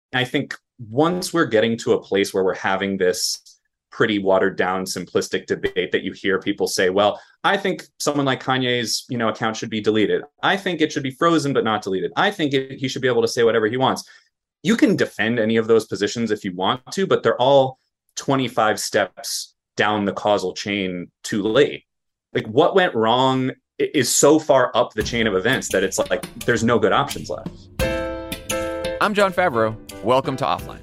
I think once we're getting to a place where we're having this pretty watered down, simplistic debate that you hear people say, well, I think someone like Kanye's, account should be deleted. I think it should be frozen, but not deleted. I think he should be able to say whatever he wants. You can defend any of those positions if you want to, but they're all 25 steps down the causal chain too late. Like what went wrong is so far up the chain of events that it's like there's no good options left. I'm Jon Favreau. Welcome to Offline.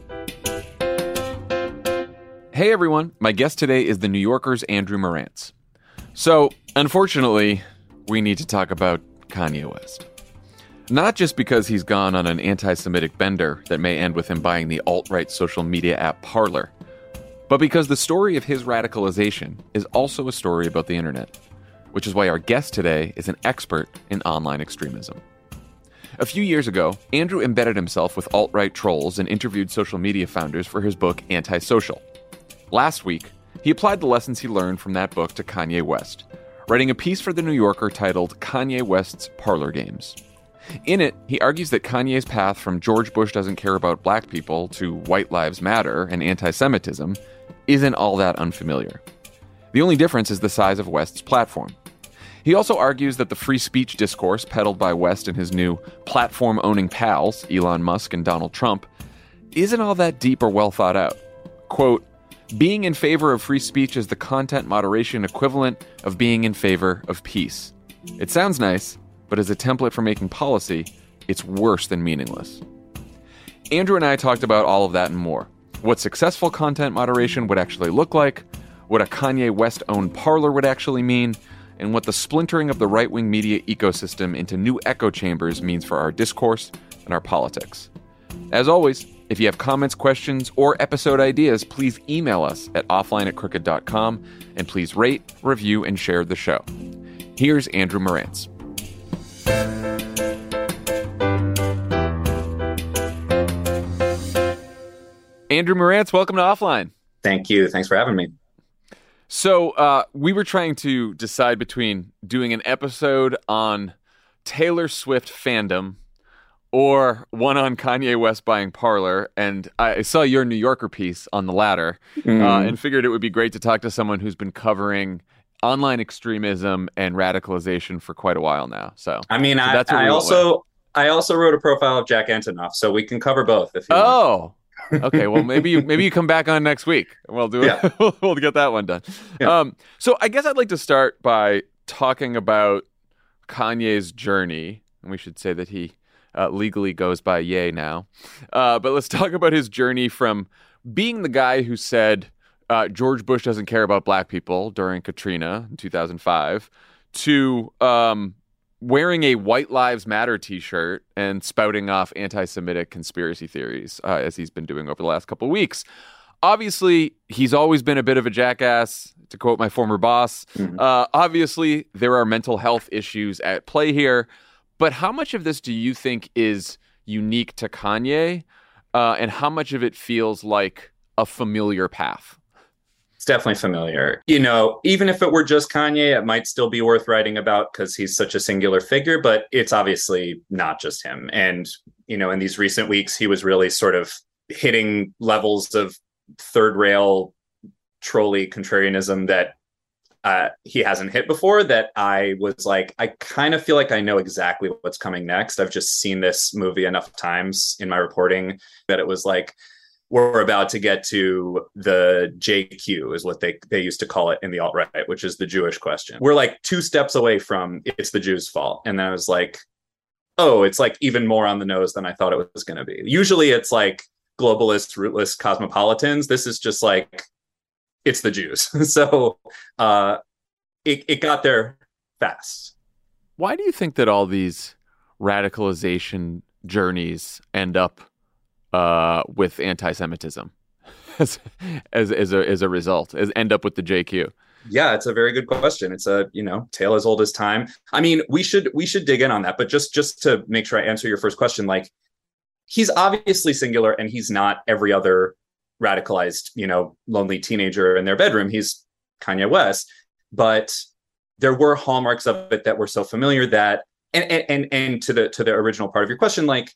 Hey everyone, my guest today is The New Yorker's Andrew Marantz. So, unfortunately, we need to talk about Kanye West. Not just because he's gone on an anti-Semitic bender that may end with him buying the alt-right social media app Parler, but because the story of his radicalization is also a story about the internet, which is why our guest today is an expert in online extremism. A few years ago, Andrew embedded himself with alt-right trolls and interviewed social media founders for his book Antisocial. Last week, he applied the lessons he learned from that book to Kanye West, writing a piece for The New Yorker titled Kanye West's Parler Games. In it, he argues that Kanye's path from George Bush doesn't care about black people to White Lives Matter and anti-Semitism isn't all that unfamiliar. The only difference is the size of West's platform. He also argues that the free speech discourse peddled by West and his new platform-owning pals, Elon Musk and Donald Trump, isn't all that deep or well thought out. Quote, being in favor of free speech is the content moderation equivalent of being in favor of peace. It sounds nice, but as a template for making policy, it's worse than meaningless. Andrew and I talked about all of that and more. What successful content moderation would actually look like, what a Kanye West-owned Parler would actually mean, and what the splintering of the right-wing media ecosystem into new echo chambers means for our discourse and our politics. As always, if you have comments, questions, or episode ideas, please email us at offline@crooked.com, and please rate, review, and share the show. Here's Andrew Marantz. Andrew Marantz, welcome to Offline. Thank you. Thanks for having me. So we were trying to decide between doing an episode on Taylor Swift fandom or one on Kanye West buying Parler, and I saw your New Yorker piece on the latter and figured it would be great to talk to someone who's been covering online extremism and radicalization for quite a while now. So I mean, that's what I also wrote a profile of Jack Antonoff, so we can cover both if you want. Okay, well, maybe you come back on next week and we'll do it. Yeah. We'll get that one done. Yeah. So I guess I'd like to start by talking about Kanye's journey, and we should say that he legally goes by Ye now. But let's talk about his journey from being the guy who said George Bush doesn't care about black people during Katrina in 2005 to wearing a White Lives Matter t-shirt and spouting off anti-Semitic conspiracy theories, as he's been doing over the last couple of weeks. Obviously, he's always been a bit of a jackass, to quote my former boss. Obviously, there are mental health issues at play here. But how much of this do you think is unique to Kanye? And how much of it feels like a familiar path? It's definitely familiar. Even if it were just Kanye, it might still be worth writing about because he's such a singular figure, but it's obviously not just him. And, in these recent weeks, he was really sort of hitting levels of third rail trolley contrarianism that he hasn't hit before, that I was like, I kind of feel like I know exactly what's coming next. I've just seen this movie enough times in my reporting that it was like, we're about to get to the JQ, is what they used to call it in the alt-right, which is the Jewish question. We're like 2 steps away from it's the Jews' fault. And then I was like, oh, it's like even more on the nose than I thought it was going to be. Usually it's like globalist, rootless cosmopolitans. This is just like, it's the Jews. So it got there fast. Why do you think that all these radicalization journeys end up with anti-Semitism as a result, end up with the JQ? Yeah, it's a very good question. It's a, tale as old as time. I mean, we should dig in on that, but just to make sure I answer your first question, like, he's obviously singular and he's not every other radicalized, lonely teenager in their bedroom. He's Kanye West, but there were hallmarks of it that were so familiar that, and to the original part of your question, like,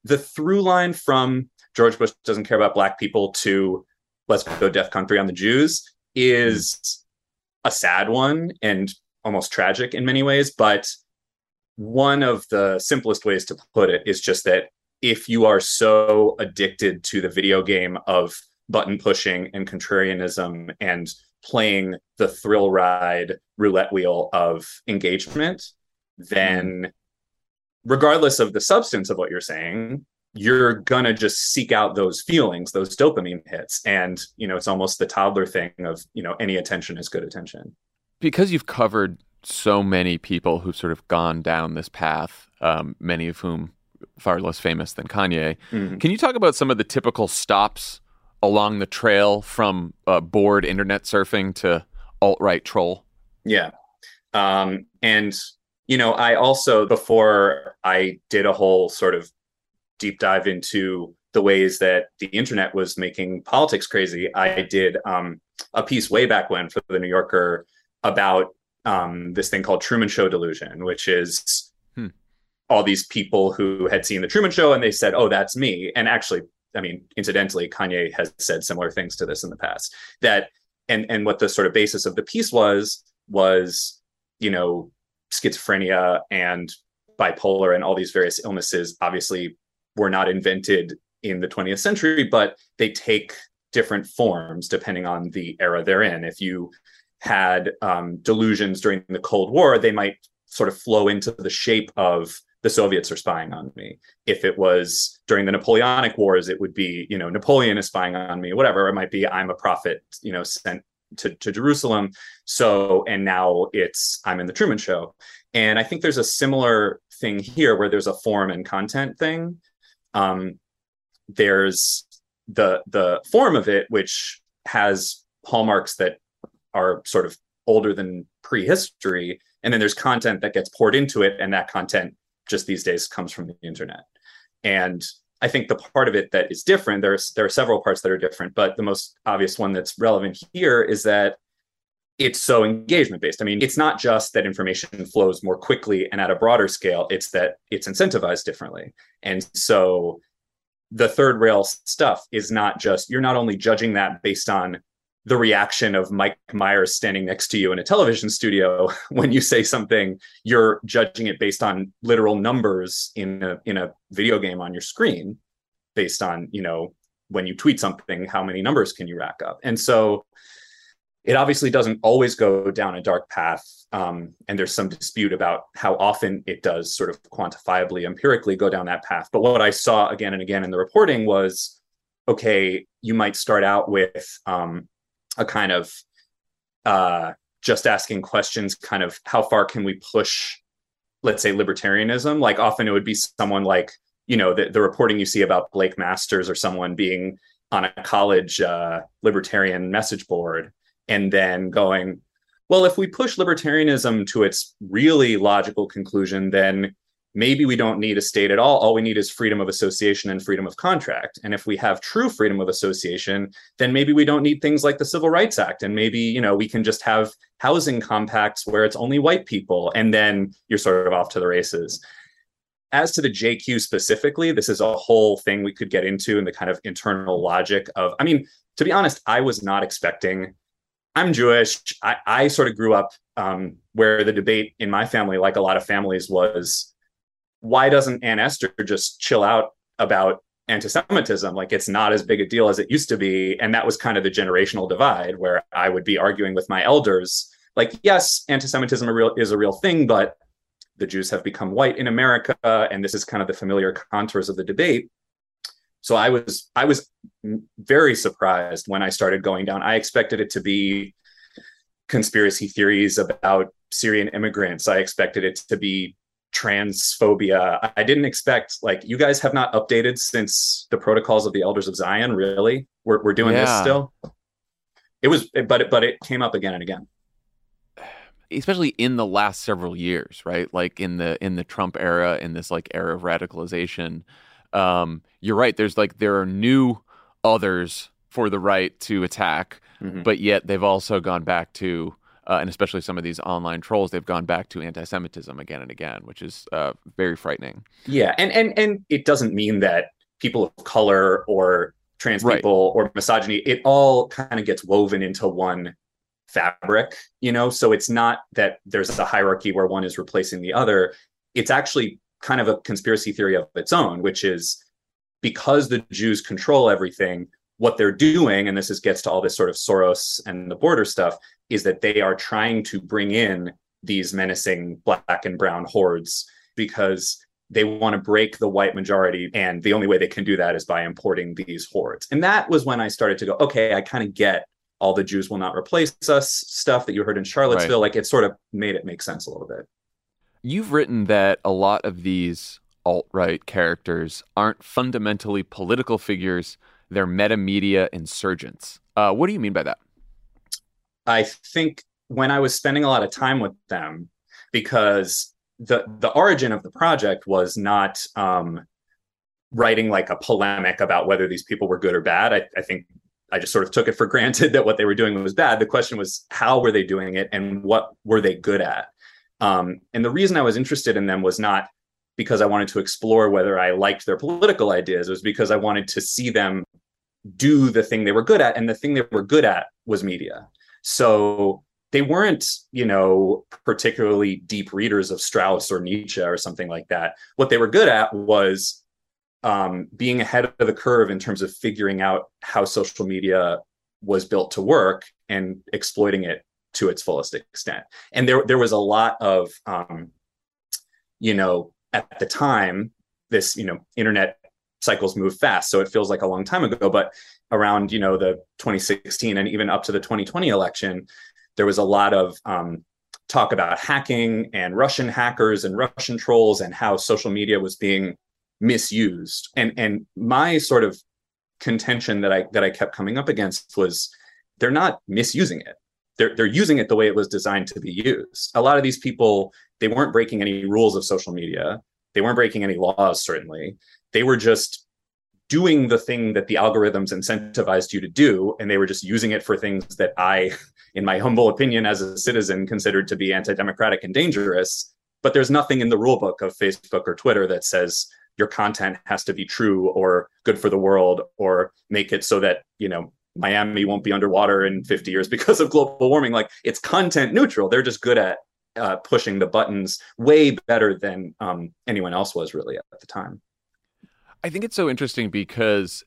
the through line from George Bush doesn't care about black people to let's go DEFCON 3 on the Jews is a sad one and almost tragic in many ways. But one of the simplest ways to put it is just that if you are so addicted to the video game of button pushing and contrarianism and playing the thrill ride roulette wheel of engagement, then regardless of the substance of what you're saying, you're gonna just seek out those feelings, those dopamine hits. And, it's almost the toddler thing of, any attention is good attention. Because you've covered so many people who've sort of gone down this path, many of whom far less famous than Kanye, can you talk about some of the typical stops along the trail from bored internet surfing to alt-right troll? Yeah. And, I also, before I did a whole sort of deep dive into the ways that the internet was making politics crazy, I did a piece way back when for the New Yorker about this thing called Truman Show delusion, which is all these people who had seen the Truman Show and they said, oh, that's me. And actually, incidentally, Kanye has said similar things to this in the past. That and what the sort of basis of the piece was, schizophrenia and bipolar and all these various illnesses obviously were not invented in the 20th century, but they take different forms depending on the era they're in. If you had delusions during the Cold War, they might sort of flow into the shape of the Soviets are spying on me. If it was during the Napoleonic Wars, it would be, Napoleon is spying on me, whatever. It might be I'm a prophet, sent to Jerusalem. So, and now it's I'm in the Truman Show. And I think there's a similar thing here where there's a form and content thing. There's the form of it, which has hallmarks that are sort of older than prehistory. And then there's content that gets poured into it. And that content just these days comes from the internet. And I think the part of it that is different, there are several parts that are different, but the most obvious one that's relevant here is that it's so engagement based. It's not just that information flows more quickly and at a broader scale, it's that it's incentivized differently. And so the third rail stuff is not just, you're not only judging that based on the reaction of Mike Myers standing next to you in a television studio when you say something, you're judging it based on literal numbers in a video game on your screen, based on, when you tweet something, how many numbers can you rack up? And so it obviously doesn't always go down a dark path. And there's some dispute about how often it does sort of quantifiably, empirically go down that path. But what I saw again and again in the reporting was, okay, you might start out with a kind of just asking questions, kind of how far can we push, let's say, libertarianism? Like often it would be someone like, the reporting you see about Blake Masters or someone being on a college libertarian message board and then going, well, if we push libertarianism to its really logical conclusion, then maybe we don't need a state at all. All we need is freedom of association and freedom of contract. And if we have true freedom of association, then maybe we don't need things like the Civil Rights Act. And maybe, we can just have housing compacts where it's only white people. And then you're sort of off to the races. As to the JQ specifically, this is a whole thing we could get into in the kind of internal logic of, to be honest, I was not expecting, I'm Jewish. I sort of grew up where the debate in my family, like a lot of families, was, why doesn't Aunt Esther just chill out about anti-Semitism? Like it's not as big a deal as it used to be. And that was kind of the generational divide where I would be arguing with my elders, like, yes, anti-Semitism is a real thing, but the Jews have become white in America. And this is kind of the familiar contours of the debate. So I was very surprised when I started going down. I expected it to be conspiracy theories about Syrian immigrants. I expected it to be transphobia. I didn't expect, like, you guys have not updated since the Protocols of the Elders of Zion. Really, we're doing this still. It was, but it came up again and again, especially in the last several years, right? Like in the Trump era, in this like era of radicalization. You're right. There are new others for the right to attack, but yet they've also gone back to and especially some of these online trolls, they've gone back to anti-Semitism again and again, which is very frightening. Yeah, and it doesn't mean that people of color or trans Right. people or misogyny, it all kind of gets woven into one fabric, so it's not that there's a hierarchy where one is replacing the other. It's actually kind of a conspiracy theory of its own, which is because the Jews control everything, what they're doing, and gets to all this sort of Soros and the border stuff, is that they are trying to bring in these menacing black and brown hordes because they want to break the white majority. And the only way they can do that is by importing these hordes. And that was when I started to go, okay, I kind of get all the Jews will not replace us stuff that you heard in Charlottesville. Right. Like, it sort of made it make sense a little bit. You've written that a lot of these alt-right characters aren't fundamentally political figures. They're meta-media insurgents. What do you mean by that? I think when I was spending a lot of time with them, because the origin of the project was not writing like a polemic about whether these people were good or bad. I think I just sort of took it for granted that what they were doing was bad. The question was, how were they doing it and what were they good at? And the reason I was interested in them was not because I wanted to explore whether I liked their political ideas. It was because I wanted to see them do the thing they were good at. And the thing they were good at was media. So they weren't, particularly deep readers of Strauss or Nietzsche or something like that. What they were good at was being ahead of the curve in terms of figuring out how social media was built to work and exploiting it to its fullest extent. And there was a lot of, at the time, this, internet cycles move fast. So it feels like a long time ago, but around, the 2016 and even up to the 2020 election, there was a lot of talk about hacking and Russian hackers and Russian trolls and how social media was being misused. And my sort of contention that I kept coming up against was they're not misusing it. They're using it the way it was designed to be used. A lot of these people, they weren't breaking any rules of social media. They weren't breaking any laws, certainly. They were just doing the thing that the algorithms incentivized you to do, and they were just using it for things that I, in my humble opinion as a citizen, considered to be anti-democratic and dangerous. But there's nothing in the rule book of Facebook or Twitter that says your content has to be true or good for the world or make it so that, Miami won't be underwater in 50 years because of global warming. Like, it's content neutral. They're just good at pushing the buttons way better than anyone else was really at the time. I think it's so interesting because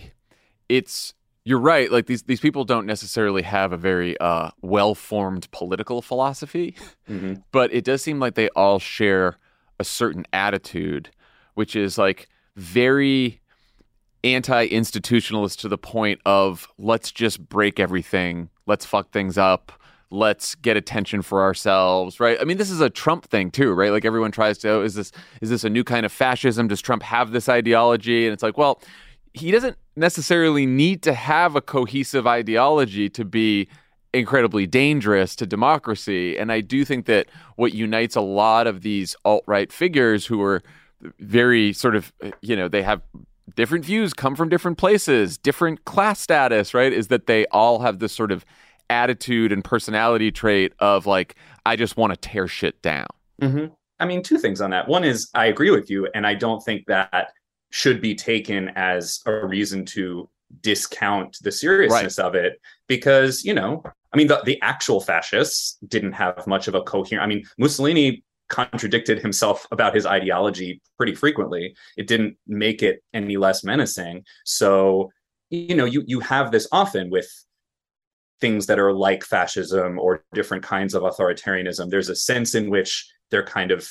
you're right. Like these people don't necessarily have a very well-formed political philosophy, Mm-hmm. but it does seem like they all share a certain attitude, which is like very anti-institutionalist to the point of let's just break everything, let's fuck things up, let's get attention for ourselves, right? I mean, this is a Trump thing too, right? Like everyone tries to, is this a new kind of fascism? Does Trump have this ideology? And it's like, well, he doesn't necessarily need to have a cohesive ideology to be incredibly dangerous to democracy. And I do think that what unites a lot of these alt-right figures who are very sort of, they have different views, come from different places, different class status, right? Is that they all have this sort of attitude and personality trait of like, I just want to tear shit down. Mm-hmm. I mean, two things on that. One is I agree with you, and I don't think that should be taken as a reason to discount the seriousness of it because, I mean, the actual fascists didn't have much of a coherent. I mean, Mussolini contradicted himself about his ideology pretty frequently. It didn't make it any less menacing. So, you have this often with things that are like fascism or different kinds of authoritarianism. There's a sense in which they're kind of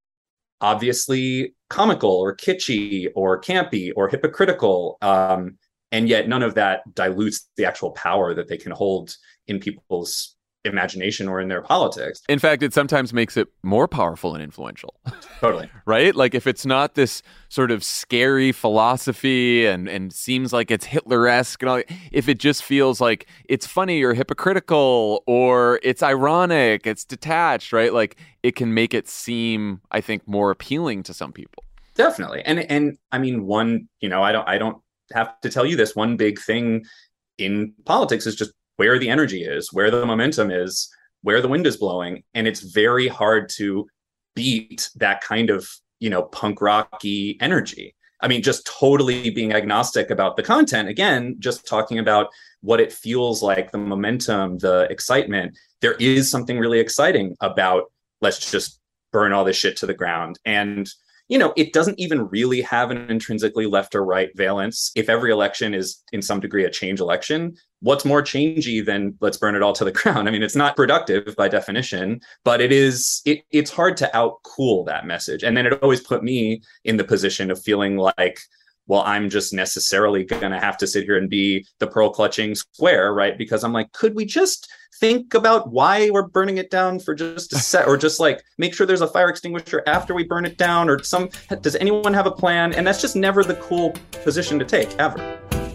obviously comical or kitschy or campy or hypocritical. And yet none of that dilutes the actual power that they can hold in people's imagination or in their politics. In fact, it sometimes makes it more powerful and influential. Totally. Right? Like if it's not this sort of scary philosophy and seems like it's Hitler-esque, and all, if it just feels like it's funny or hypocritical or it's ironic, it's detached, right? Like it can make it seem, I think, more appealing to some people. Definitely. And I mean, one, I don't have to tell you this, one big thing in politics is just where the energy is, where the momentum is. where the wind is blowing. And it's very hard to beat that kind of, punk rocky energy. I mean, just totally being agnostic about the content, again, just talking about what it feels like, the momentum, the excitement. There is something really exciting about let's just burn all this shit to the ground. And, it doesn't even really have an intrinsically left or right valence. If every election is in some degree a change election, what's more changey than let's burn it all to the ground? I mean, it's not productive by definition, but it's hard to outcool that message. And then it always put me in the position of feeling like, well, I'm just necessarily going to have to sit here and be the pearl clutching square, right? Because I'm like, could we just think about why we're burning it down for just a set, or just like make sure there's a fire extinguisher after we burn it down, or does anyone have a plan? And that's just never the cool position to take, ever.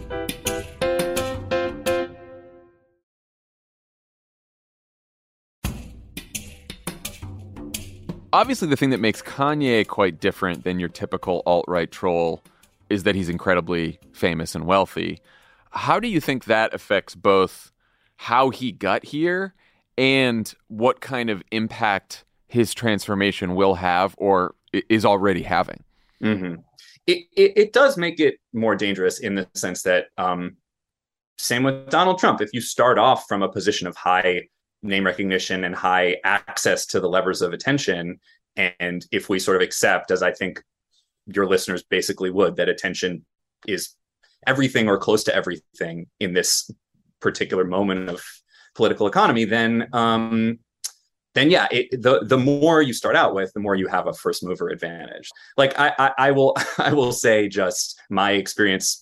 Obviously, the thing that makes Kanye quite different than your typical alt-right troll is that he's incredibly famous and wealthy. How do you think that affects both how he got here and what kind of impact his transformation will have or is already having? Mm-hmm. It does make it more dangerous in the sense that same with Donald Trump. If you start off from a position of high name recognition and high access to the levers of attention, and if we sort of accept, as I think your listeners basically would, that attention is everything or close to everything in this particular moment of political economy, then yeah, the more you start out with, the more you have a first mover advantage. Like I will say, just my experience,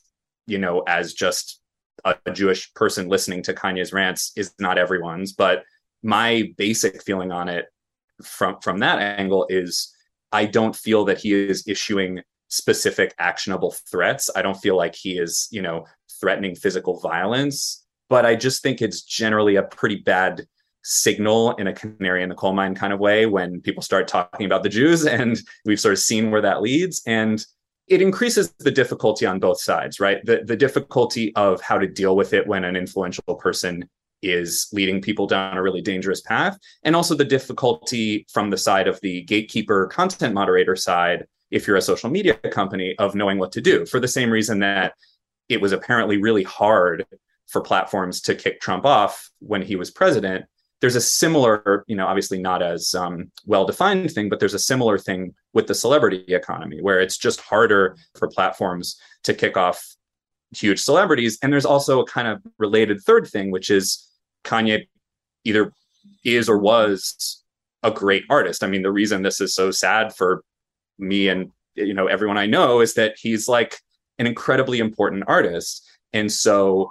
as just a Jewish person listening to Kanye's rants is not everyone's, but my basic feeling on it from that angle is I don't feel that he is issuing specific actionable threats. I don't feel like he is, threatening physical violence, but I just think it's generally a pretty bad signal in a canary in the coal mine kind of way when people start talking about the Jews, and we've sort of seen where that leads. And it increases the difficulty on both sides, right? The difficulty of how to deal with it when an influential person is leading people down a really dangerous path, and also the difficulty from the side of the gatekeeper content moderator side, if you're a social media company, of knowing what to do, for the same reason that it was apparently really hard for platforms to kick Trump off when he was president. There's a similar, obviously not as well-defined thing, but there's a similar thing with the celebrity economy, where it's just harder for platforms to kick off huge celebrities. And there's also a kind of related third thing, which is Kanye either is or was a great artist. I mean, the reason this is so sad for me and, everyone I know is that he's like an incredibly important artist. And so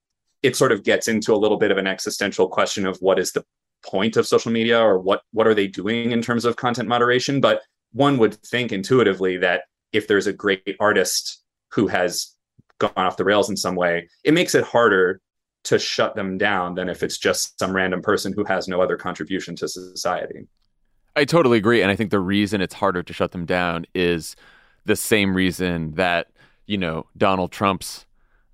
it sort of gets into a little bit of an existential question of what is the point of social media, or what are they doing in terms of content moderation? But one would think intuitively that if there's a great artist who has gone off the rails in some way, it makes it harder to shut them down than if it's just some random person who has no other contribution to society. I totally agree. And I think the reason it's harder to shut them down is the same reason that, Donald Trump's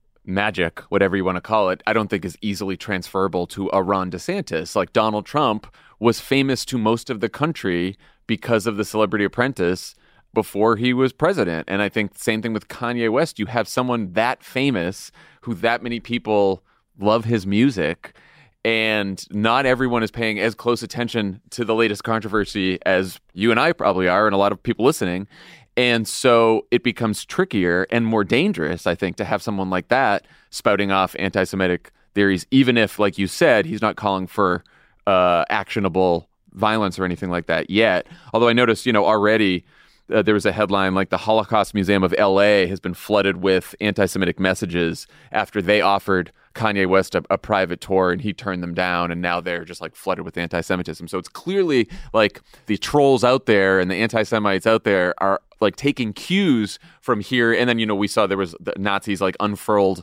magic, whatever you want to call it, I don't think is easily transferable to a Ron DeSantis. Like, Donald Trump was famous to most of the country because of The Celebrity Apprentice before he was president. And I think the same thing with Kanye West. You have someone that famous who that many people love his music, and not everyone is paying as close attention to the latest controversy as you and I probably are, and a lot of people listening. And so it becomes trickier and more dangerous, I think, to have someone like that spouting off anti-Semitic theories, even if, like you said, he's not calling for actionable violence or anything like that yet. Although I noticed, already there was a headline like the Holocaust Museum of LA has been flooded with anti-Semitic messages after they offered Kanye West a private tour and he turned them down, and now they're just like flooded with anti-Semitism. So it's clearly like the trolls out there and the anti-Semites out there are like taking cues from here. And then, we saw there was the Nazis like unfurled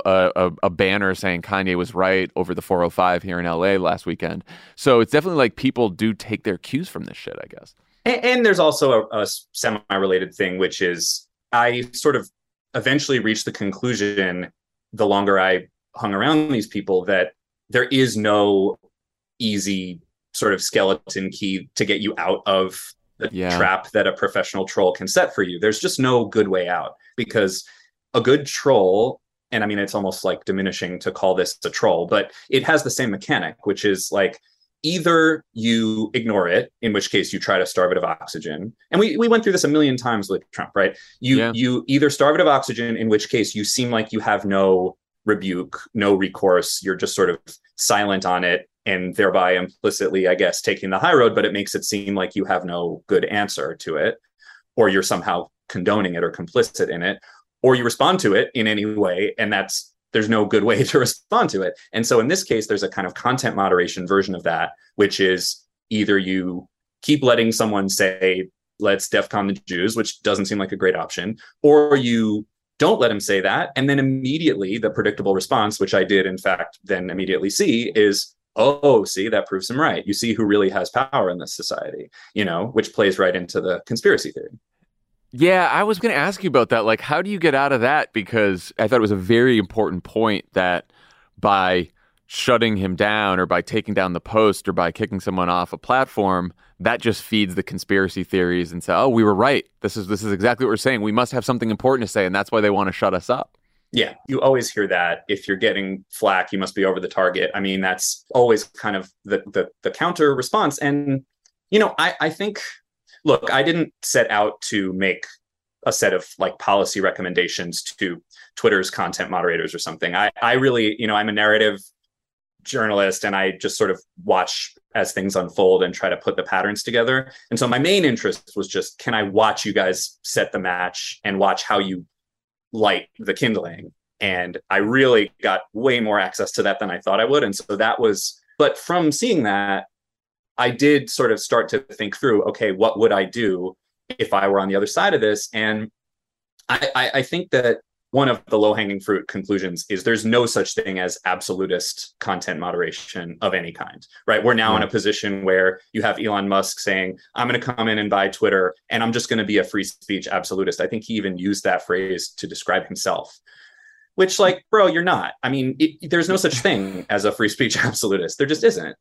a banner saying Kanye was right over the 405 here in LA last weekend. So it's definitely like people do take their cues from this shit, I guess. And there's also a semi-related thing, which is I sort of eventually reached the conclusion, the longer I hung around these people, that there is no easy sort of skeleton key to get you out of the trap that a professional troll can set for you. There's just no good way out, because a good troll, and I mean, it's almost like diminishing to call this a troll, but it has the same mechanic, which is like, either you ignore it, in which case you try to starve it of oxygen. And we went through this a million times with Trump, right? You either starve it of oxygen, in which case you seem like you have no rebuke, no recourse. You're just sort of silent on it, and thereby implicitly, I guess, taking the high road, but it makes it seem like you have no good answer to it, or you're somehow condoning it or complicit in it, or you respond to it in any way, and there's no good way to respond to it. And so in this case, there's a kind of content moderation version of that, which is either you keep letting someone say, let's DEFCON the Jews, which doesn't seem like a great option, or you don't let him say that. And then immediately the predictable response, which I did, in fact, then immediately see, is, oh, see, that proves him right. You see who really has power in this society, which plays right into the conspiracy theory. Yeah, I was going to ask you about that. Like, how do you get out of that? Because I thought it was a very important point that by shutting him down, or by taking down the post, or by kicking someone off a platform, that just feeds the conspiracy theories and say, oh, we were right. This is exactly what we're saying. We must have something important to say, and that's why they want to shut us up. Yeah, you always hear that. If you're getting flack, you must be over the target. I mean, that's always kind of the counter response. And, I think, look, I didn't set out to make a set of like policy recommendations to Twitter's content moderators or something. I really, I'm a narrative journalist, and I just sort of watch as things unfold and try to put the patterns together. And so my main interest was just, can I watch you guys set the match and watch how you light the kindling? And I really got way more access to that than I thought I would. And so but from seeing that, I did sort of start to think through, okay, what would I do if I were on the other side of this? And I think that one of the low-hanging fruit conclusions is there's no such thing as absolutist content moderation of any kind, right? We're now in a position where you have Elon Musk saying, I'm going to come in and buy Twitter, and I'm just going to be a free speech absolutist. I think he even used that phrase to describe himself, which, like, bro, you're not. I mean, there's no such thing as a free speech absolutist. There just isn't.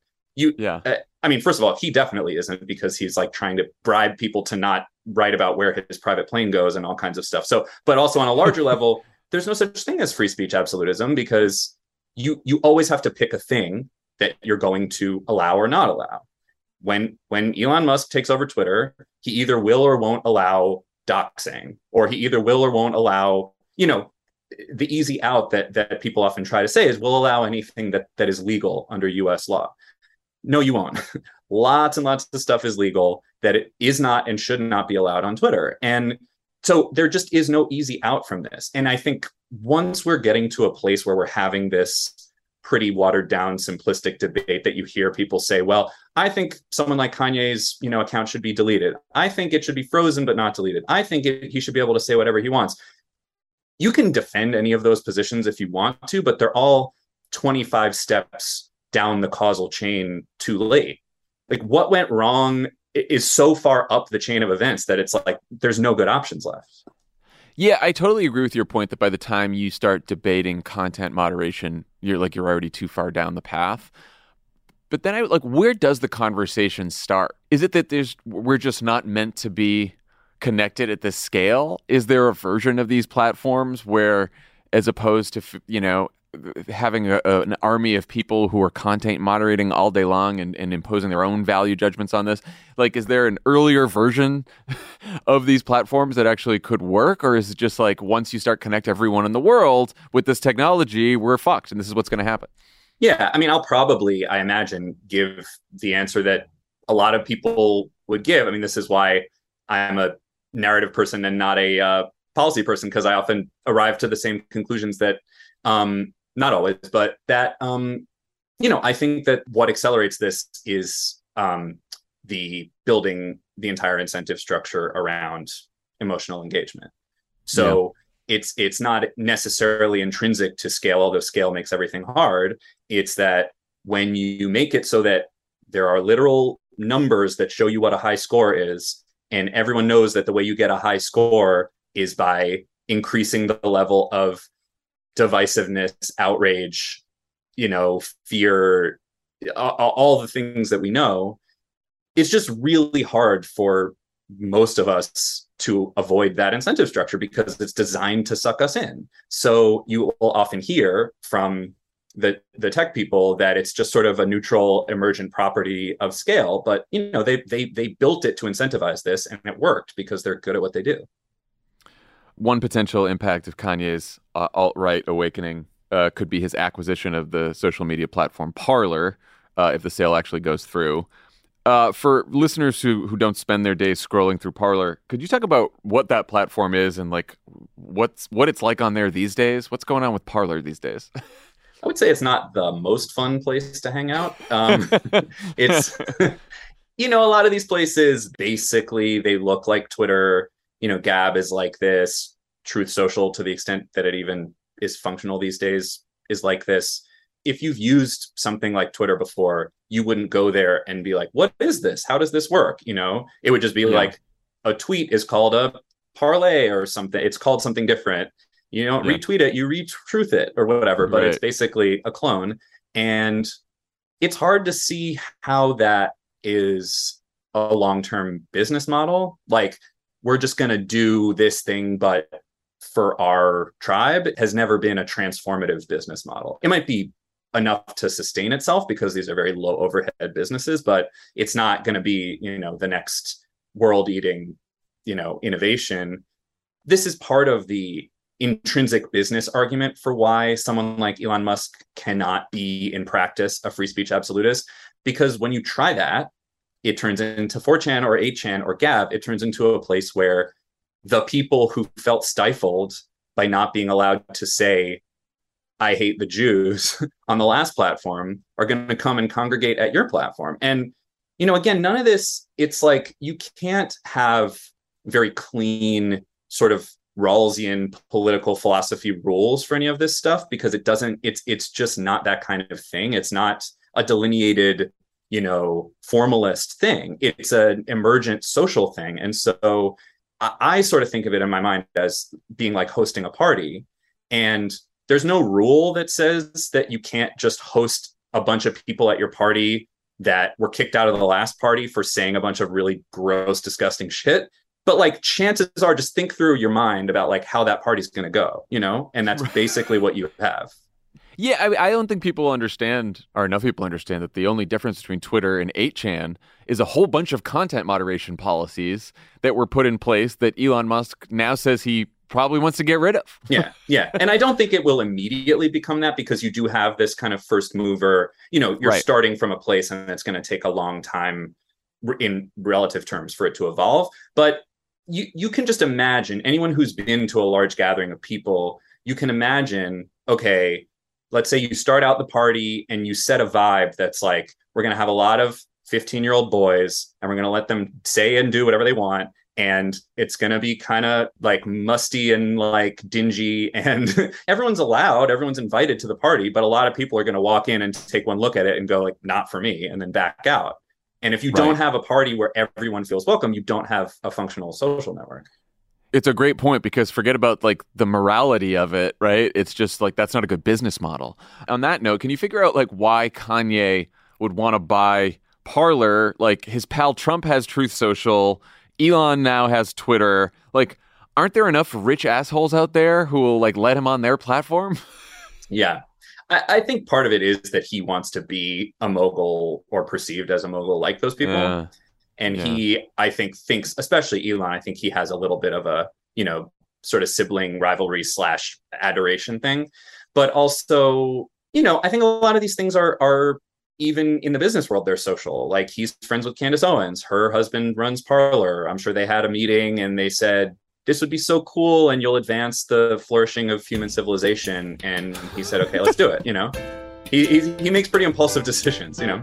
I mean, first of all, he definitely isn't, because he's like trying to bribe people to not write about where his private plane goes and all kinds of stuff. So, but also on a larger level, there's no such thing as free speech absolutism, because you always have to pick a thing that you're going to allow or not allow. When Elon Musk takes over Twitter, he either will or won't allow doxing, or he either will or won't allow, the easy out that people often try to say is, we'll allow anything that is legal under US law. No, you won't. Lots and lots of stuff is legal that it is not and should not be allowed on Twitter. And so there just is no easy out from this. And I think once we're getting to a place where we're having this pretty watered down, simplistic debate that you hear people say, well, I think someone like Kanye's, account should be deleted. I think it should be frozen, but not deleted. I think he should be able to say whatever he wants. You can defend any of those positions if you want to, but they're all 25 steps down the causal chain too late. Like, what went wrong is so far up the chain of events that it's like there's no good options left. Yeah, I totally agree with your point that by the time you start debating content moderation, you're already too far down the path. But then where does the conversation start? Is it that we're just not meant to be connected at this scale? Is there a version of these platforms where, as opposed to, having an army of people who are content moderating all day long and imposing their own value judgments on this, is there an earlier version of these platforms that actually could work? Or is it just like, once you start connect everyone in the world with this technology, we're fucked and this is what's going to happen? Yeah, I mean, I'll probably, I imagine, give the answer that a lot of people would give. I mean, this is why I'm a narrative person and not a policy person, because I often arrive to the same conclusions that not always, but that, I think that what accelerates this is the building the entire incentive structure around emotional engagement. So it's not necessarily intrinsic to scale, although scale makes everything hard. It's that when you make it so that there are literal numbers that show you what a high score is, and everyone knows that the way you get a high score is by increasing the level of divisiveness, outrage, fear, all the things that we know, it's just really hard for most of us to avoid that incentive structure because it's designed to suck us in. So you will often hear from the tech people that it's just sort of a neutral emergent property of scale, but they built it to incentivize this, and it worked because they're good at what they do. One potential impact of Kanye's alt-right awakening could be his acquisition of the social media platform Parler, if the sale actually goes through. For listeners who don't spend their days scrolling through Parler, could you talk about what that platform is and like what it's like on there these days? What's going on with Parler these days? I would say it's not the most fun place to hang out. It's, a lot of these places, basically, they look like Twitter. Gab is like this. Truth Social, to the extent that it even is functional these days, is like this. If you've used something like Twitter before, you wouldn't go there and be like, what is this? How does this work? It would just be like a tweet is called a parlay or something. It's called something different. You don't retweet it, you retruth it or whatever, but it's basically a clone. And it's hard to see how that is a long-term business model. Like, we're just going to do this thing, but for our tribe, it has never been a transformative business model. It might be enough to sustain itself because these are very low overhead businesses, but it's not going to be, the next world-eating, innovation. This is part of the intrinsic business argument for why someone like Elon Musk cannot be in practice a free speech absolutist, because when you try that, it turns into 4chan or 8chan or Gab. It turns into a place where the people who felt stifled by not being allowed to say, I hate the Jews on the last platform are going to come and congregate at your platform. And, again, none of this, it's like you can't have very clean sort of Rawlsian political philosophy rules for any of this stuff, because it's just not that kind of thing. It's not a delineated, formalist thing. It's an emergent social thing. And so I sort of think of it in my mind as being like hosting a party. And there's no rule that says that you can't just host a bunch of people at your party that were kicked out of the last party for saying a bunch of really gross, disgusting shit. But like, chances are, just think through your mind about like how that party's going to go, and that's basically what you have. Yeah, I don't think people understand, or enough people understand, that the only difference between Twitter and 8chan is a whole bunch of content moderation policies that were put in place that Elon Musk now says he probably wants to get rid of. Yeah. And I don't think it will immediately become that, because you do have this kind of first mover, you're starting from a place and it's going to take a long time in relative terms for it to evolve. But you can just imagine, anyone who's been to a large gathering of people, you can imagine, okay, let's say you start out the party and you set a vibe that's like, we're going to have a lot of 15-year-old boys and we're going to let them say and do whatever they want. And it's going to be kind of like musty and like dingy, and everyone's invited to the party, but a lot of people are going to walk in and take one look at it and go like, not for me, and then back out. And if you don't have a party where everyone feels welcome, you don't have a functional social network. It's a great point, because forget about like the morality of it, right? It's just like, that's not a good business model. On that note, can you figure out like why Kanye would want to buy Parler? Like, his pal Trump has Truth Social, Elon now has Twitter. Like, aren't there enough rich assholes out there who will like let him on their platform? Yeah. I think part of it is that he wants to be a mogul, or perceived as a mogul, like those people. And he, I think, thinks, especially Elon, I think he has a little bit of a, sort of sibling rivalry / adoration thing. But also, I think a lot of these things are even in the business world, they're social. Like, he's friends with Candace Owens. Her husband runs Parler. I'm sure they had a meeting and they said, this would be so cool and you'll advance the flourishing of human civilization. And he said, okay, let's do it. He makes pretty impulsive decisions, Elon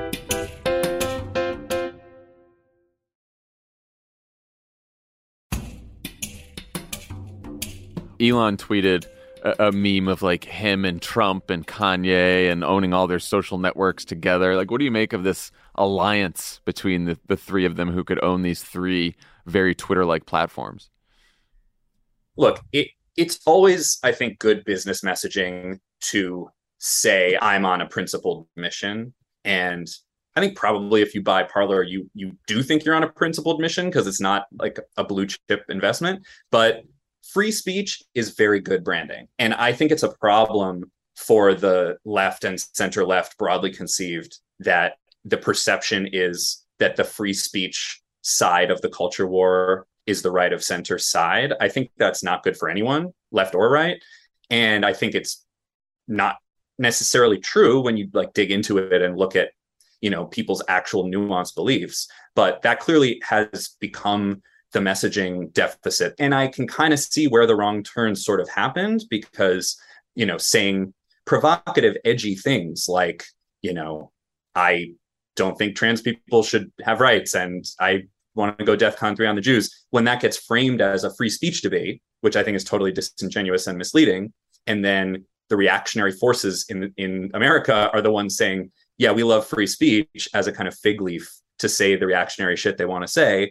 tweeted a meme of like him and Trump and Kanye and owning all their social networks together. Like, what do you make of this alliance between the three of them who could own these three very Twitter-like platforms? Look, it's always, I think, good business messaging to say I'm on a principled mission. And I think probably if you buy Parler, you do think you're on a principled mission because it's not like a blue chip investment. But free speech is very good branding. And I think it's a problem for the left and center left broadly conceived that the perception is that the free speech side of the culture war is the right of center side. I think that's not good for anyone, left or right. And I think it's not necessarily true when you like dig into it and look at, you know, people's actual nuanced beliefs. But that clearly has become the messaging deficit. And I can kind of see where the wrong turns sort of happened because, you know, saying provocative, edgy things like, you know, I don't think trans people should have rights and I want to go DEFCON 3 on the Jews, when that gets framed as a free speech debate, which I think is totally disingenuous and misleading. And then the reactionary forces in America are the ones saying, yeah, we love free speech as a kind of fig leaf to say the reactionary shit they want to say.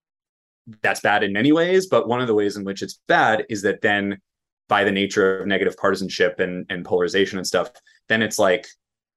That's bad in many ways, but one of the ways in which it's bad is that then by the nature of negative partisanship and polarization and stuff, then it's like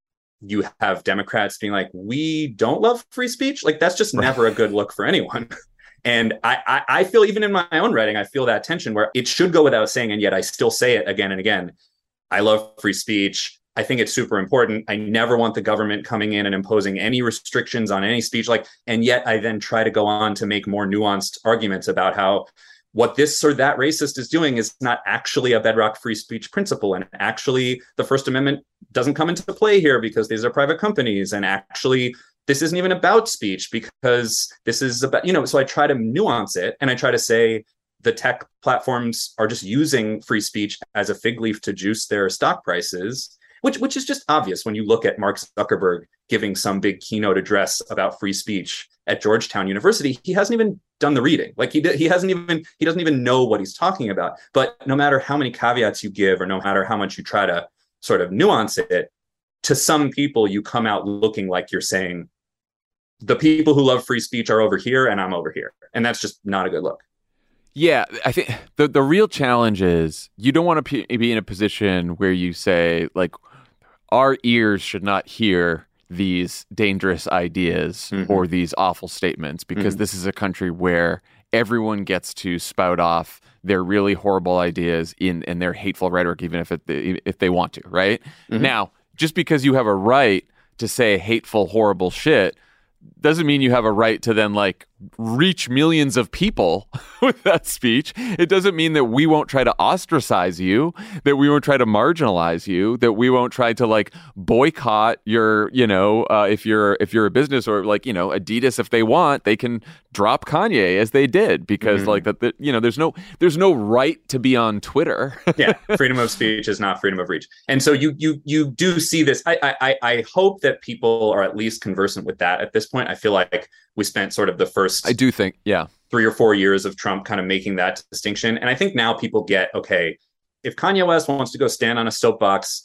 you have Democrats being like, we don't love free speech. Like that's just never a good look for anyone. And I feel even in my own writing, I feel that tension where it should go without saying, and yet I still say it again and again. I love free speech. I think it's super important. I never want the government coming in and imposing any restrictions on any speech. Like, and yet I then try to go on to make more nuanced arguments about how what this or that racist is doing is not actually a bedrock free speech principle. And actually the First Amendment doesn't come into play here because these are private companies. And actually this isn't even about speech because this is about, you know, so I try to nuance it and I try to say the tech platforms are just using free speech as a fig leaf to juice their stock prices. Which is just obvious when you look at Mark Zuckerberg giving some big keynote address about free speech at Georgetown University. He hasn't even done the reading. Like he doesn't even know what he's talking about. But no matter how many caveats you give, or no matter how much you try to sort of nuance it, to some people you come out looking like you're saying the people who love free speech are over here and I'm over here, and that's just not a good look. Yeah, I think the real challenge is you don't want to be in a position where you say like, our ears should not hear these dangerous ideas or these awful statements because this is a country where everyone gets to spout off their really horrible ideas in their hateful rhetoric, even if they want to, right? Now, just because you have a right to say hateful, horrible shit doesn't mean you have a right to then like reach millions of people with that speech. It doesn't mean that we won't try to ostracize you, that we won't try to marginalize you, that we won't try to like boycott your, you know, if you're a business, or like, you know, Adidas, if they want, they can drop Kanye as they did because like that, you know, there's no right to be on Twitter. Yeah, freedom of speech is not freedom of reach. And so you do see this. I hope that people are at least conversant with that at this point. I feel like we spent sort of the first, I do think, 3 or 4 years of Trump kind of making that distinction. And I think now people get, okay, if Kanye West wants to go stand on a soapbox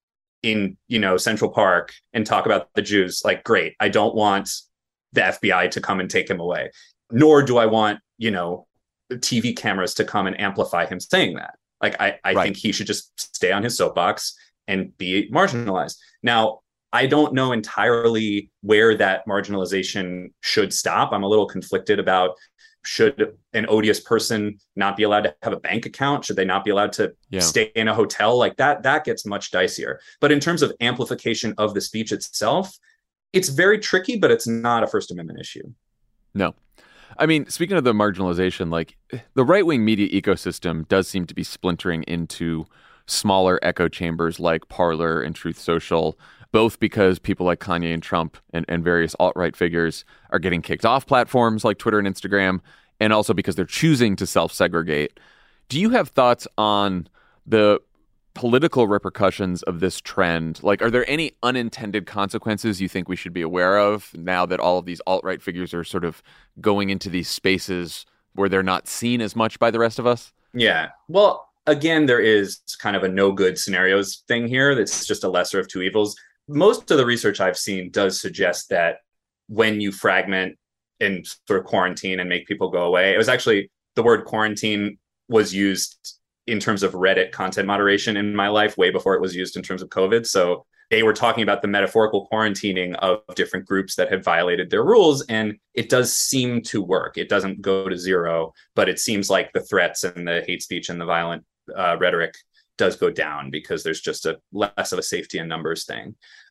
in, you know, Central Park and talk about the Jews, like, great. I don't want the FBI to come and take him away, nor do I want, you know, TV cameras to come and amplify him saying that. Like, I think he should just stay on his soapbox and be marginalized. Now, I don't know entirely where that marginalization should stop. I'm a little conflicted about, should an odious person not be allowed to have a bank account? Should they not be allowed to stay in a hotel? Like that gets much dicier. But in terms of amplification of the speech itself, it's very tricky, but it's not a First Amendment issue. No. I mean, speaking of the marginalization, like the right-wing media ecosystem does seem to be splintering into smaller echo chambers like Parler and Truth Social, both because people like Kanye and Trump and various alt-right figures are getting kicked off platforms like Twitter and Instagram, and also because they're choosing to self-segregate. Do you have thoughts on the political repercussions of this trend? Like, are there any unintended consequences you think we should be aware of now that all of these alt-right figures are sort of going into these spaces where they're not seen as much by the rest of us? Yeah. Well, again, there is kind of a no good scenarios thing here. That's just a lesser of two evils. Most of the research I've seen does suggest that when you fragment and sort of quarantine and make people go away, it was actually the word quarantine was used in terms of Reddit content moderation in my life way before it was used in terms of COVID. So they were talking about the metaphorical quarantining of different groups that had violated their rules. And it does seem to work. It doesn't go to zero, but it seems like the threats and the hate speech and the violent rhetoric does go down because there's just a less of a safety in numbers thing.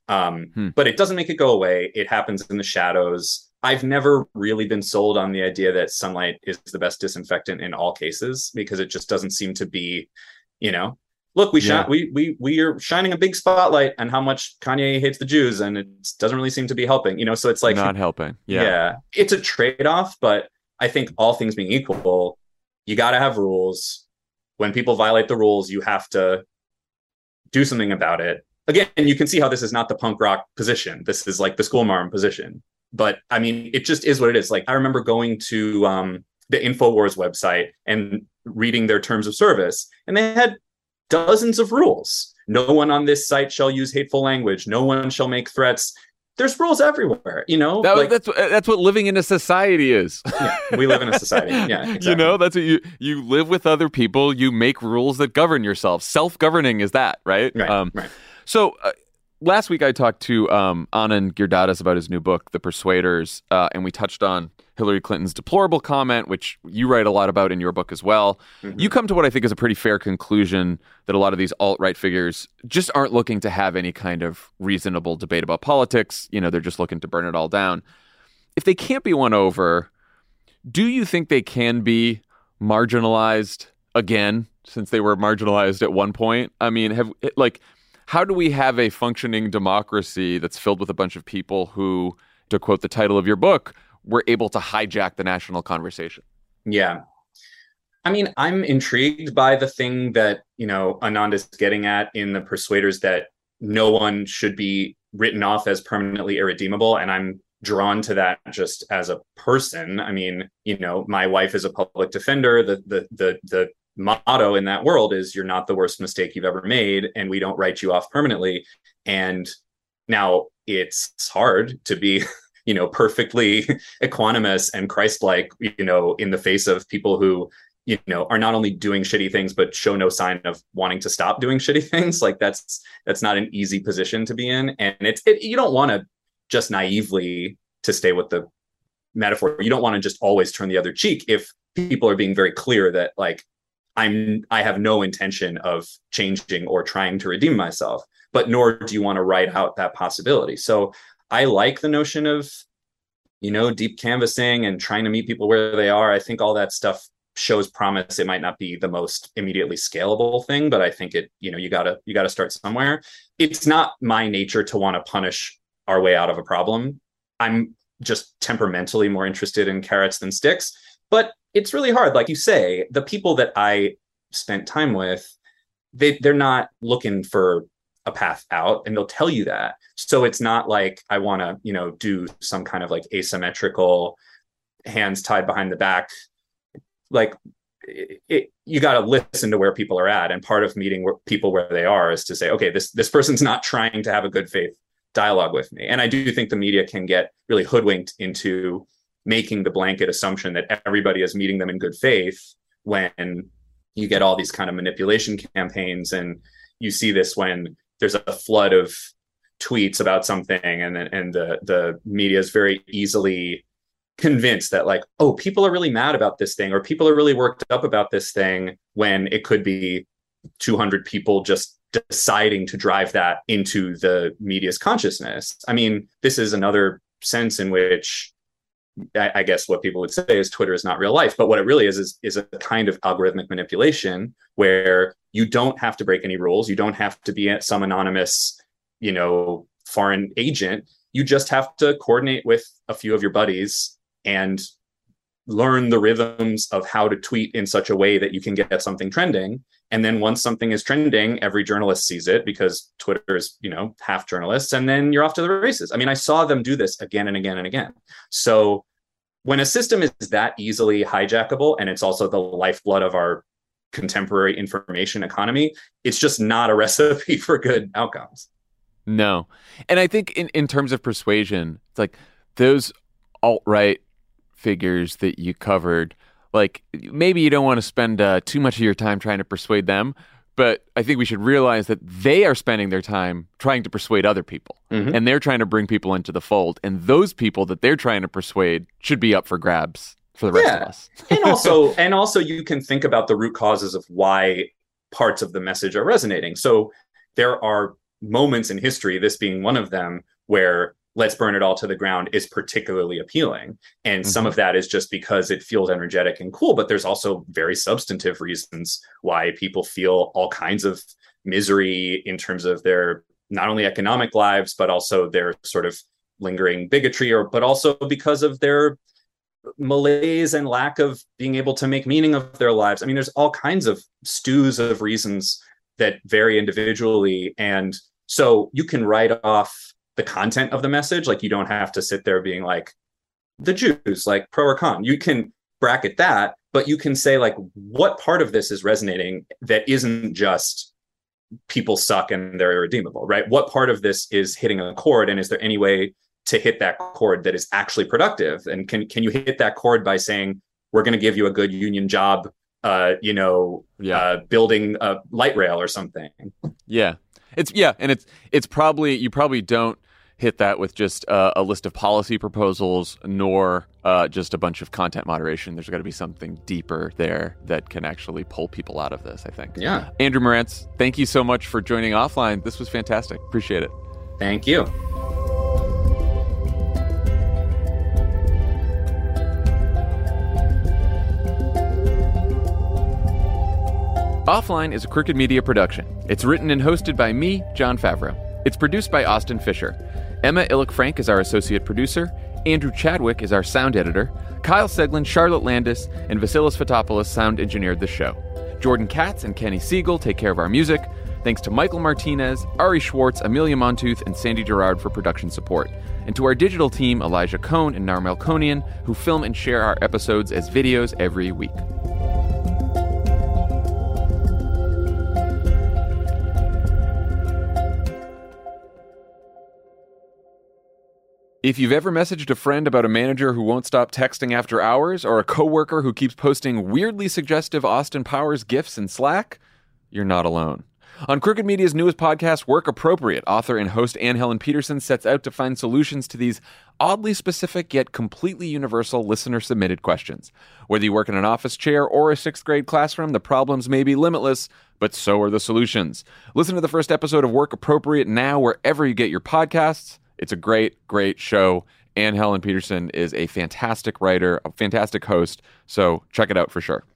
But it doesn't make it go away. It happens in the shadows. I've never really been sold on the idea that sunlight is the best disinfectant in all cases, because it just doesn't seem to be, you know, look, we are shining a big spotlight on how much Kanye hates the Jews, and it doesn't really seem to be helping, you know. So it's like not helping. Yeah, it's a trade-off, but I think all things being equal, you got to have rules. When people violate the rules, you have to do something about it. Again, you can see how this is not the punk rock position. This is like the schoolmarm position. But I mean, it just is what it is. Like, I remember going to the InfoWars website and reading their terms of service, and they had dozens of rules. No one on this site shall use hateful language. No one shall make threats. There's rules everywhere, you know. That's what living in a society is. Yeah, we live in a society. Yeah, exactly. You know, that's what you live with other people. You make rules that govern yourself. Self-governing is that, right? Right. So last week I talked to Anand Giridharadas about his new book, The Persuaders, and we touched on Hillary Clinton's deplorable comment, which you write a lot about in your book as well. Mm-hmm. You come to what I think is a pretty fair conclusion that a lot of these alt-right figures just aren't looking to have any kind of reasonable debate about politics. You know, they're just looking to burn it all down. If they can't be won over, do you think they can be marginalized again, since they were marginalized at one point? I mean, how do we have a functioning democracy that's filled with a bunch of people who, to quote the title of your book, were able to hijack the national conversation? Yeah. I mean, I'm intrigued by the thing that, you know, Anand is getting at in The Persuaders, that no one should be written off as permanently irredeemable. And I'm drawn to that just as a person. I mean, you know, my wife is a public defender. The motto in that world is, you're not the worst mistake you've ever made, and we don't write you off permanently. And now it's hard to be, you know, perfectly equanimous and Christ-like, you know, in the face of people who, you know, are not only doing shitty things, but show no sign of wanting to stop doing shitty things. Like, that's not an easy position to be in. And you don't want to just naively, to stay with the metaphor, you don't want to just always turn the other cheek if people are being very clear that, like, I have no intention of changing or trying to redeem myself, but nor do you want to write out that possibility. So I like the notion of, you know, deep canvassing and trying to meet people where they are. I think all that stuff shows promise. It might not be the most immediately scalable thing, but I think it, you know, you gotta start somewhere. It's not my nature to want to punish our way out of a problem. I'm just temperamentally more interested in carrots than sticks. But it's really hard. Like you say, the people that I spent time with, they're not looking for a path out, and they'll tell you that. So it's not like I want to, you know, do some kind of like asymmetrical, hands tied behind the back. Like, you got to listen to where people are at. And part of meeting people where they are is to say, okay, this person's not trying to have a good faith dialogue with me. And I do think the media can get really hoodwinked into making the blanket assumption that everybody is meeting them in good faith, when you get all these kind of manipulation campaigns. And you see this when there's a flood of tweets about something, and the media is very easily convinced that, like, oh, people are really mad about this thing, or people are really worked up about this thing, when it could be 200 people just deciding to drive that into the media's consciousness. I mean, this is another sense in which I guess what people would say is Twitter is not real life, but what it really is a kind of algorithmic manipulation, where you don't have to break any rules. You don't have to be some anonymous, you know, foreign agent. You just have to coordinate with a few of your buddies and learn the rhythms of how to tweet in such a way that you can get something trending. And then once something is trending, every journalist sees it, because Twitter is, you know, half journalists, and then you're off to the races. I mean, I saw them do this again and again and again. So when a system is that easily hijackable, and it's also the lifeblood of our contemporary information economy, it's just not a recipe for good outcomes. No. And I think in terms of persuasion, it's like those alt-right figures that you covered, like, maybe you don't want to spend too much of your time trying to persuade them, But I think we should realize that they are spending their time trying to persuade other people. And they're trying to bring people into the fold. And those people that they're trying to persuade should be up for grabs for the rest of us. and also you can think about the root causes of why parts of the message are resonating. So there are moments in history, this being one of them, where let's burn it all to the ground is particularly appealing. And some of that is just because it feels energetic and cool, but there's also very substantive reasons why people feel all kinds of misery in terms of their not only economic lives, but also their sort of lingering bigotry, but also because of their malaise and lack of being able to make meaning of their lives. I mean, there's all kinds of stews of reasons that vary individually. And so you can write off the content of the message. Like, you don't have to sit there being like, the Jews, like pro or con. You can bracket that, but you can say, like, what part of this is resonating that isn't just people suck and they're irredeemable, right? What part of this is hitting a chord, and is there any way to hit that chord that is actually productive? And can you hit that chord by saying, we're going to give you a good union job, building a light rail or something? Yeah. It's probably, you probably don't hit that with just a list of policy proposals, nor just a bunch of content moderation. There's got to be something deeper there that can actually pull people out of this, I think. Yeah. Andrew Marantz, thank you so much for joining Offline. This was fantastic. Appreciate it. Thank you. Offline is a Crooked Media production. It's written and hosted by me, Jon Favreau. It's produced by Austin Fisher. Emma Illick-Frank is our associate producer. Andrew Chadwick is our sound editor. Kyle Seglin, Charlotte Landis, and Vasilis Fotopoulos sound engineered the show. Jordan Katz and Kenny Siegel take care of our music. Thanks to Michael Martinez, Ari Schwartz, Amelia Montooth, and Sandy Gerard for production support. And to our digital team, Elijah Cohn and Narmel Konian, who film and share our episodes as videos every week. If you've ever messaged a friend about a manager who won't stop texting after hours, or a coworker who keeps posting weirdly suggestive Austin Powers gifs in Slack, you're not alone. On Crooked Media's newest podcast, Work Appropriate, author and host Anne Helen Peterson sets out to find solutions to these oddly specific yet completely universal listener-submitted questions. Whether you work in an office chair or a sixth-grade classroom, the problems may be limitless, but so are the solutions. Listen to the first episode of Work Appropriate now wherever you get your podcasts. It's a great, great show. Anne Helen Peterson is a fantastic writer, a fantastic host, so check it out for sure.